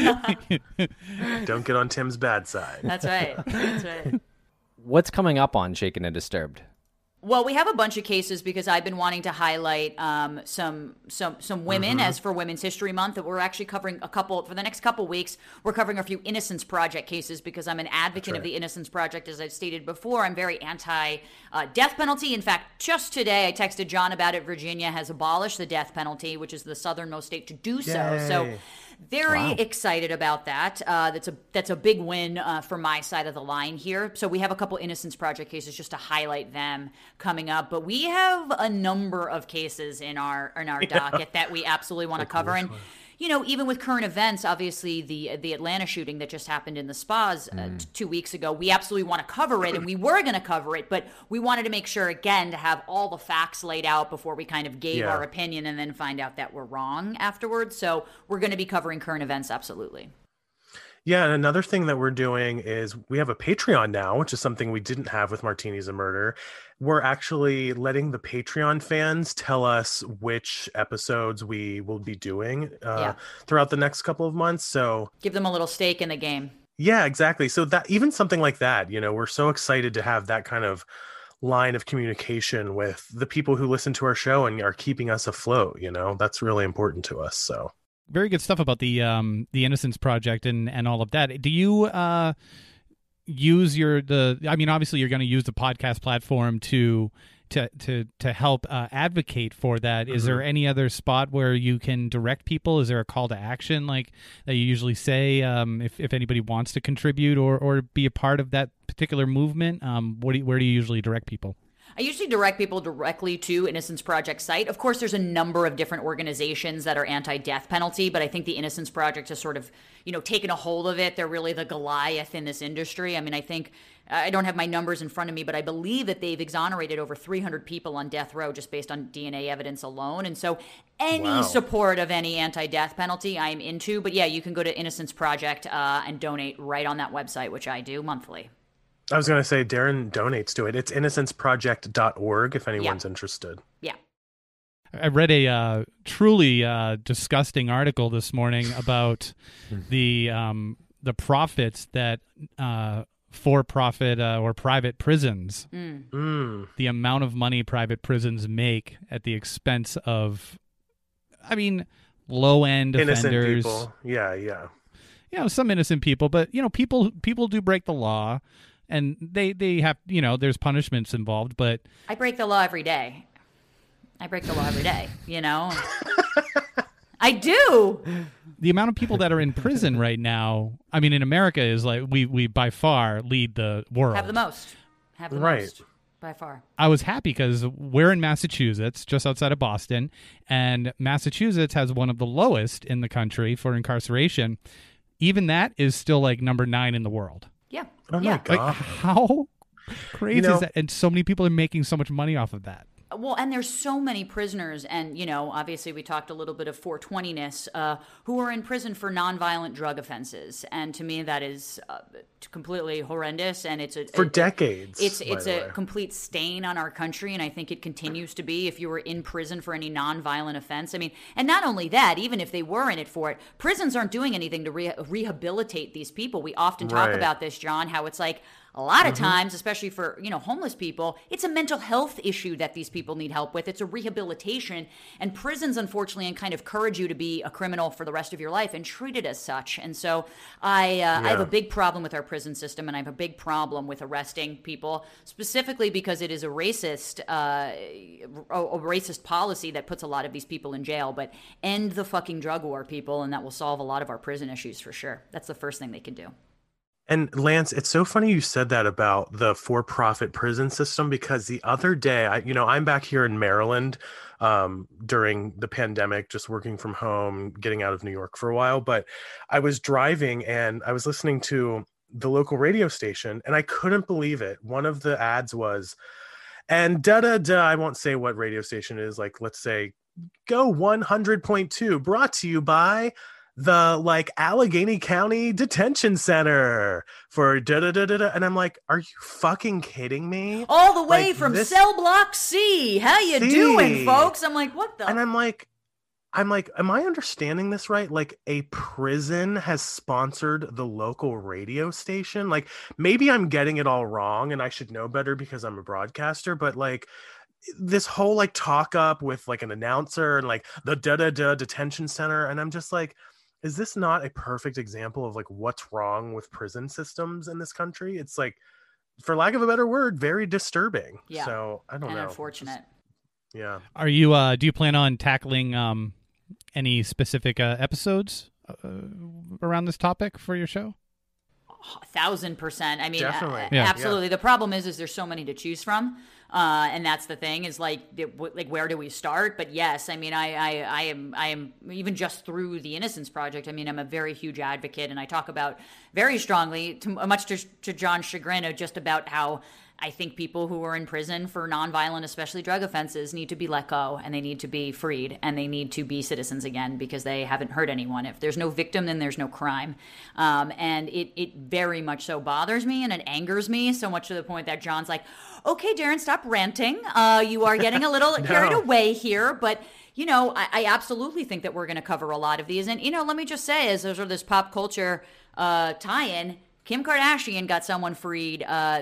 Don't get on Tim's bad side. That's right. That's right. What's coming up on Shaken and Disturbed? Well, we have a bunch of cases because I've been wanting to highlight some women as for Women's History Month. That we're actually covering a couple for the next couple weeks. We're covering a few Innocence Project cases because I'm an advocate of the Innocence Project. As I've stated before, I'm very anti death penalty. In fact, just today I texted John about it. Virginia has abolished the death penalty, which is the southernmost state to do so. Yay. So. Very excited about that. That's a big win for my side of the line here. So we have a couple Innocence Project cases just to highlight them coming up. But we have a number of cases in our docket that we absolutely want to cover. And even with current events, obviously the Atlanta shooting that just happened in the spas 2 weeks ago, we absolutely want to cover it, and we were going to cover it, but we wanted to make sure, again, to have all the facts laid out before we kind of gave our opinion and then find out that we're wrong afterwards. So we're going to be covering current events, absolutely. Yeah, and another thing that we're doing is we have a Patreon now, which is something we didn't have with Martinis and Murder. We're actually letting the Patreon fans tell us which episodes we will be doing throughout the next couple of months. So give them a little stake in the game. Yeah, exactly. So that even something like that, we're so excited to have that kind of line of communication with the people who listen to our show and are keeping us afloat. That's really important to us. So. Very good stuff about the Innocence Project and all of that. Do you use obviously you're going to use the podcast platform to help advocate for that. Is there any other spot where you can direct people? Is there a call to action like that you usually say if anybody wants to contribute or be a part of that particular movement? Where do you usually direct people? I usually direct people directly to Innocence Project site. Of course, there's a number of different organizations that are anti-death penalty, but I think the Innocence Project has sort of, taken a hold of it. They're really the Goliath in this industry. I mean, I think, I don't have my numbers in front of me, but I believe that they've exonerated over 300 people on death row just based on DNA evidence alone. And so any support of any anti-death penalty I'm into. But yeah, you can go to Innocence Project and donate right on that website, which I do monthly. I was going to say Darren donates to it. It's innocenceproject.org if anyone's interested. Yeah. I read a truly disgusting article this morning about the profits that for-profit or private prisons, the amount of money private prisons make at the expense of, low-end innocent offenders. People. Yeah. Some innocent people, but people do break the law. And they have, there's punishments involved, but... I break the law every day. I do. The amount of people that are in prison right now, in America is like, we by far lead the world. Have the most. Most, by far. I was happy because we're in Massachusetts, just outside of Boston, and Massachusetts has one of the lowest in the country for incarceration. Even that is still like number 9 in the world. Yeah. Oh my God. Like, how crazy is that? And so many people are making so much money off of that. Well, and there's so many prisoners, and, obviously we talked a little bit of 420-ness, who are in prison for nonviolent drug offenses. And to me, that is completely horrendous. And for decades. It's a complete stain on our country, and I think it continues to be if you were in prison for any nonviolent offense. And not only that, even if they were in it for it, prisons aren't doing anything to rehabilitate these people. We often talk about this, John, how it's like, a lot of times, especially for, homeless people, it's a mental health issue that these people need help with. It's a rehabilitation. And prisons, unfortunately, kind of encourage you to be a criminal for the rest of your life and treat it as such. And so I have a big problem with our prison system, and I have a big problem with arresting people, specifically because it is a racist policy that puts a lot of these people in jail. But end the fucking drug war, people, and that will solve a lot of our prison issues for sure. That's the first thing they can do. And Lance, it's so funny you said that about the for-profit prison system, because the other day, I'm back here in Maryland during the pandemic, just working from home, getting out of New York for a while. But I was driving and I was listening to the local radio station and I couldn't believe it. One of the ads was, and I won't say what radio station it is, like, let's say Go 100.2, brought to you by the like Allegheny County Detention Center for da da da da da. And I'm like, are you fucking kidding me? All the way like, from Cell Block C. How you doing, folks? I'm like, what the? And I'm like, am I understanding this right? Like a prison has sponsored the local radio station. Like maybe I'm getting it all wrong and I should know better because I'm a broadcaster, but like this whole like talk up with like an announcer and like the da da da detention center. And I'm just like, is this not a perfect example of like what's wrong with prison systems in this country? It's like, for lack of a better word, very disturbing. Yeah. So I don't know. Unfortunate. Yeah. Are you do you plan on tackling any specific episodes around this topic for your show? 1,000%. I mean, definitely. Absolutely. Yeah. The problem is there's so many to choose from. And that's the thing is like where do we start? But yes, I mean, I am even just through the Innocence Project. I mean, I'm a very huge advocate, and I talk about very strongly, much to John's chagrin, just about how I think people who are in prison for nonviolent, especially drug offenses, need to be let go, and they need to be freed, and they need to be citizens again because they haven't hurt anyone. If there's no victim, then there's no crime. And it very much so bothers me, and it angers me so much to the point that John's like, okay, Darren, stop ranting. You are getting a little carried away here, but you know, I absolutely think that we're going to cover a lot of these. And, you know, let me just say, as sort of this pop culture tie-in, Kim Kardashian got someone freed,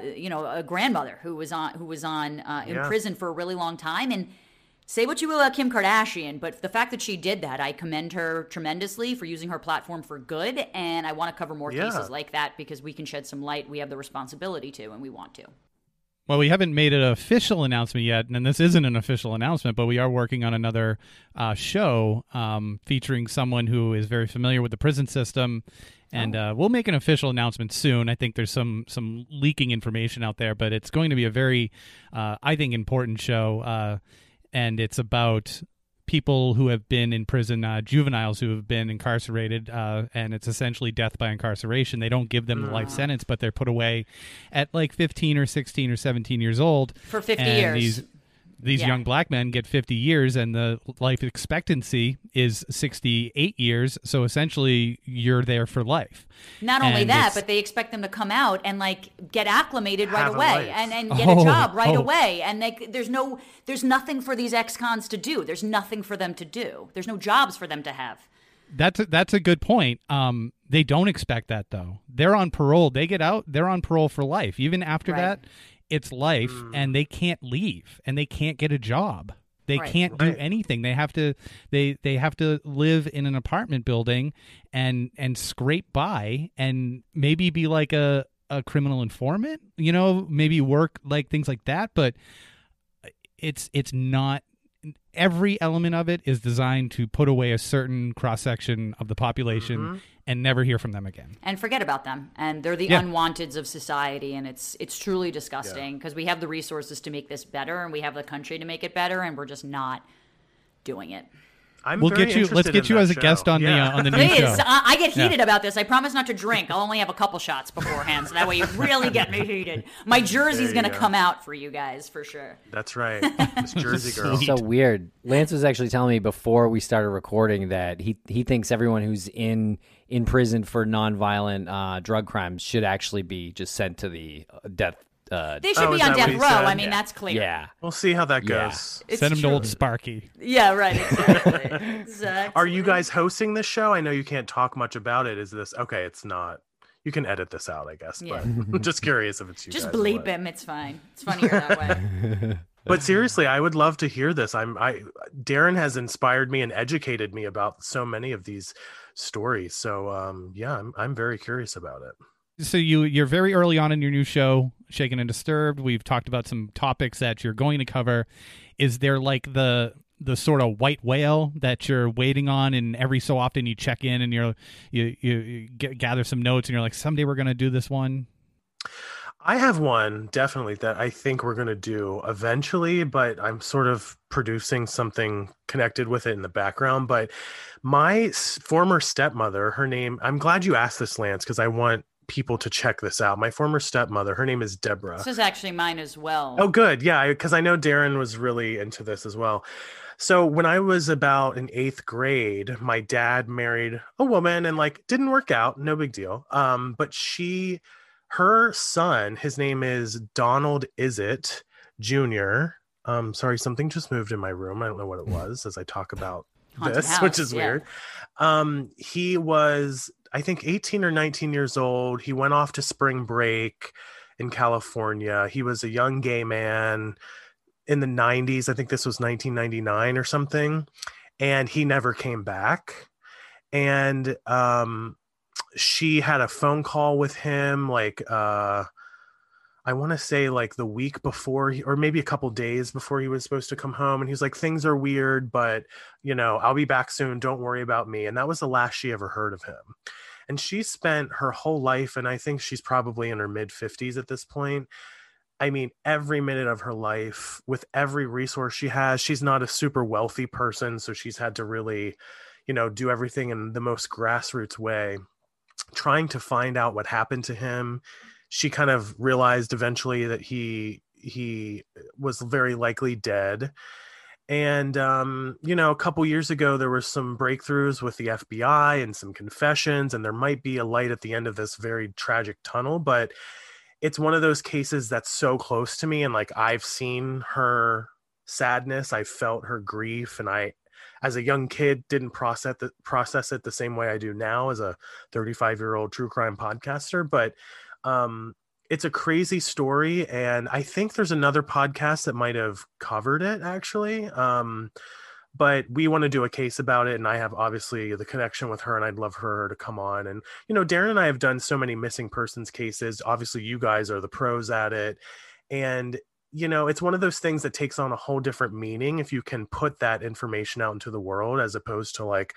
a grandmother who was in prison for a really long time. And say what you will about Kim Kardashian, but the fact that she did that, I commend her tremendously for using her platform for good. And I want to cover more cases like that because we can shed some light. We have the responsibility to, and we want to. Well, we haven't made an official announcement yet, and this isn't an official announcement, but we are working on another show featuring someone who is very familiar with the prison system, and we'll make an official announcement soon. I think there's some leaking information out there, but it's going to be a very, I think, important show, and it's about people who have been in prison, juveniles who have been incarcerated, and it's essentially death by incarceration. They don't give them the life sentence, but they're put away at like 15 or 16 or 17 years old. For 50 years. These young black men get 50 years, and the life expectancy is 68 years. So essentially, you're there for life. Not only that, but they expect them to come out and like get acclimated right away and get a job right away. And there's nothing for these ex-cons to do. There's nothing for them to do. There's no jobs for them to have. That's a good point. They don't expect that though. They're on parole. They get out. They're on parole for life. Even after that. It's life, and they can't leave, and they can't get a job. They can't do anything. They have to they have to live in an apartment building and scrape by, and maybe be like a criminal informant, you know, maybe work like things like that. But it's not. Every element of it is designed to put away a certain cross-section of the population and never hear from them again. And forget about them. And they're the unwanteds of society, and it's truly disgusting because we have the resources to make this better, and we have the country to make it better, and we're just not doing it. Let's get you as a guest on the new show. I get heated about this. I promise not to drink. I'll only have a couple shots beforehand, so that way you really get me heated. My jersey's going to come out for you guys for sure. That's right. This Jersey girl. So weird. Lance was actually telling me before we started recording that he thinks everyone who's in prison for nonviolent drug crimes should actually be just sent to the death. They should be on death row. I mean, that's clear. Yeah. We'll see how that goes. Send them to old Sparky. Yeah, right. Exactly. Are you guys hosting this show? I know you can't talk much about it. Is this okay? It's not. You can edit this out, I guess. But I'm just curious if it's you. Just guys bleep him. It's fine. It's funnier that way. But seriously, I would love to hear this. Darren has inspired me and educated me about so many of these stories. So I'm very curious about it. So you're very early on in your new show, Shaken and Disturbed. We've talked about some topics that you're going to cover. Is there like the sort of white whale that you're waiting on, and every so often you check in and you gather some notes and you're like, someday we're going to do this one? I have one definitely that I think we're going to do eventually, but I'm sort of producing something connected with it in the background. But my former stepmother, her name, I'm glad you asked this, Lance, because I want people to check this out. My former stepmother, her name is Deborah. This is actually mine as well. Oh, good. Yeah, because I know Darren was really into this as well. So when I was about in 8th grade, my dad married a woman and like didn't work out, no big deal. But her son, his name is Donald Izzett Jr. Sorry, something just moved in my room. I don't know what it was as I talk about this, which is weird. He was, I think, 18 or 19 years old. He went off to spring break in California. He was a young gay man in the 90s. I think this was 1999 or something. And he never came back. And she had a phone call with him like I want to say like the week before or maybe a couple days before he was supposed to come home. And he was like, things are weird, but I'll be back soon. Don't worry about me. And that was the last she ever heard of him. And she spent her whole life, and I think she's probably in her mid 50s at this point. I mean, every minute of her life with every resource she has. She's not a super wealthy person, so she's had to really, do everything in the most grassroots way, trying to find out what happened to him. She kind of realized eventually that he was very likely dead. And, a couple years ago, there were some breakthroughs with the FBI and some confessions, and there might be a light at the end of this very tragic tunnel, but it's one of those cases that's so close to me. And like, I've seen her sadness. I felt her grief. And I, as a young kid, didn't process it the same way I do now as a 35-year-old true crime podcaster. But, it's a crazy story, and I think there's another podcast that might have covered it actually. But we want to do a case about it, and I have obviously the connection with her, and I'd love her to come on. And Darren and I have done so many missing persons cases. Obviously, you guys are the pros at it, and it's one of those things that takes on a whole different meaning if you can put that information out into the world, as opposed to like,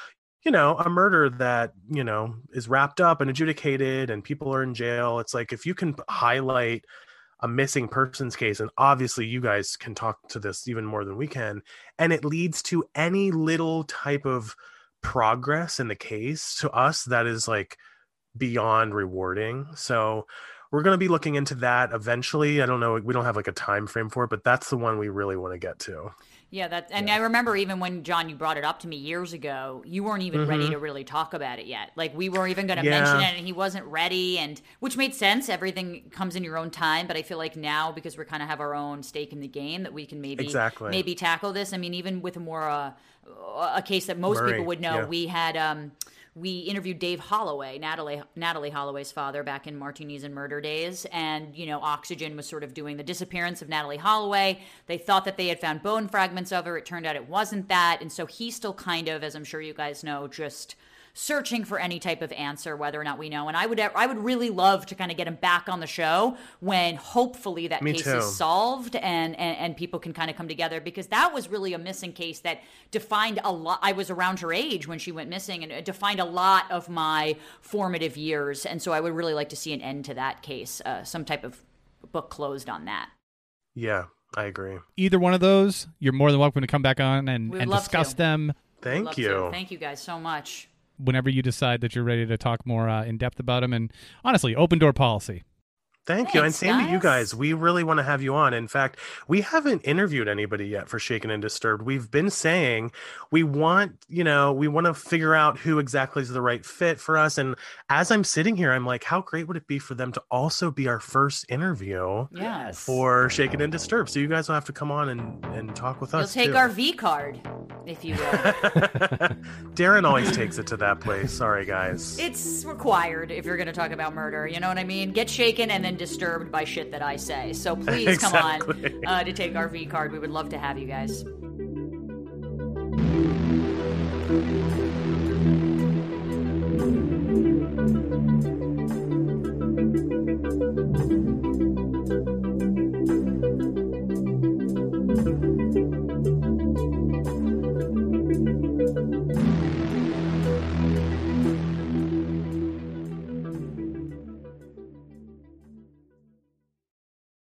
a murder that, is wrapped up and adjudicated and people are in jail. It's like, if you can highlight a missing persons case, and obviously you guys can talk to this even more than we can, and it leads to any little type of progress in the case, to us, that is like beyond rewarding. So we're going to be looking into that eventually. I don't know. We don't have like a time frame for it, but that's the one we really want to get to. Yeah, I remember even when, John, you brought it up to me years ago, you weren't even ready to really talk about it yet. Like, we weren't even going to mention it, and he wasn't ready, and which made sense. Everything comes in your own time, but I feel like now, because we kind of have our own stake in the game, that we can maybe tackle this. I mean, even with a case that most people would know, we had we interviewed Dave Holloway, Natalie Holloway's father, back in Martinis and Murder days. And, Oxygen was sort of doing the disappearance of Natalie Holloway. They thought that they had found bone fragments of her. It turned out it wasn't that. And so he's still kind of, as I'm sure you guys know, just searching for any type of answer, whether or not we know. And I would really love to kind of get him back on the show when hopefully that case is solved and people can kind of come together, because that was really a missing case that defined a lot. I was around her age when she went missing, and it defined a lot of my formative years. And so I would really like to see an end to that case, some type of book closed on that. Yeah, I agree. Either one of those, you're more than welcome to come back on and discuss them. Thank you. Thank you guys so much. Whenever you decide that you're ready to talk more in depth about them. And honestly, open door policy. Thank you. And same to you guys. We really want to have you on. In fact, we haven't interviewed anybody yet for Shaken and Disturbed. We've been saying we want to figure out who exactly is the right fit for us. And as I'm sitting here, I'm like, how great would it be for them to also be our first interview for Shaken and Disturbed? So you guys will have to come on and talk with us. You'll take our V card, if you will. Darren always takes it to that place. Sorry, guys. It's required if you're going to talk about murder. You know what I mean? Get shaken and then disturbed by shit that I say. So please come on to take our V card. We would love to have you guys.